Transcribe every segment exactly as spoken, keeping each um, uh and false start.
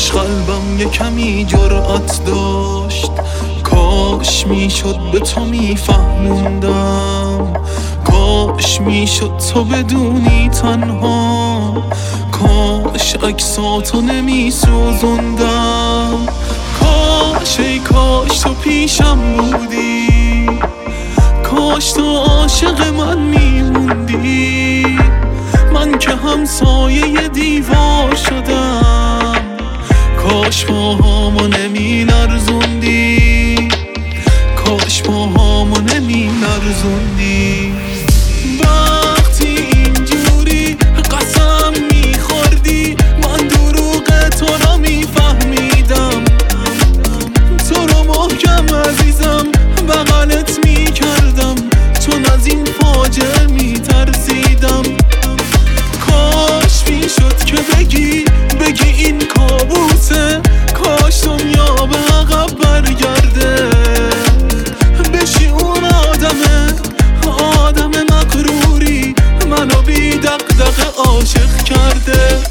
کاش قلبم یه کمی جرأت داشت، کاش میشد به تو میفهموندم، کاش میشد تو بدونی تنها، کاش عکساتو نمیسوزوندم، کاش ای کاش تو پیشم بودی، کاش تو عاشق من میموندی، من که همسایه دیوار شدم، کاش پاهامو نمی لرزوندی، کاش پاهامو نمی لرزوندی. وقتی اینجوری قسم میخوردی من دروغ تو را میفهمیدم، تو رو محکم عزیزم بغلت میکردم، چون از این فاجعه میترسیدم، کاش میشد که بگی بگی این کابوسه، کاش دنیا به عقب برگرده، بشی اون آدمه آدم مغروری منو بی دغدغه عاشق کرده.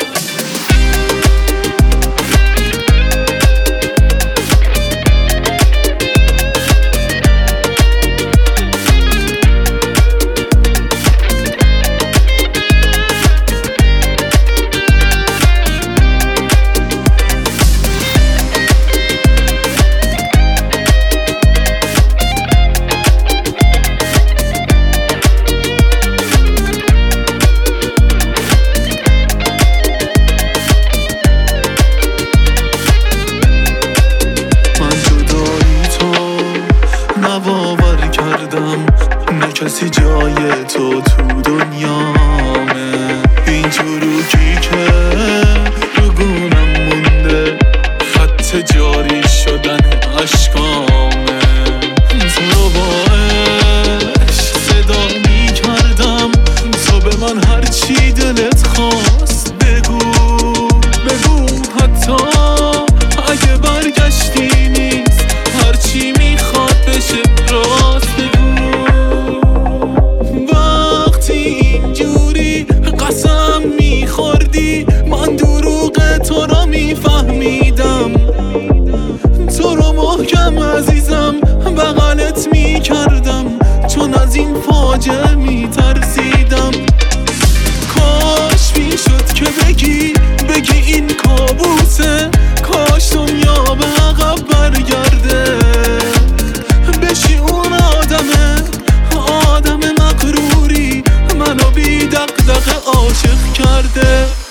باور کردم نه کسی جای تو تو دنیامه، این چروکی که رو گونم مونده خط جاری شدن عشقامه، تو رو با عشق صدا می کردم، تو به من هرچی دلت خواست بگو بگو، حتی اگه برگشتی نیست هرچی میخواد بشه راست بگو. وقتی اینجوری قسم میخوردی من دروغ تو را میفهمیدم، تو رو محکم عزیزم بغلت میکردم، چون از این فاجعه میترسیدم، کاش میشد که بگی بگی این کابوسه، کاش دنیا به عقب برگرده، بشی اون آدمه آدم مغروری منو بی دغدغه عاشق کرده.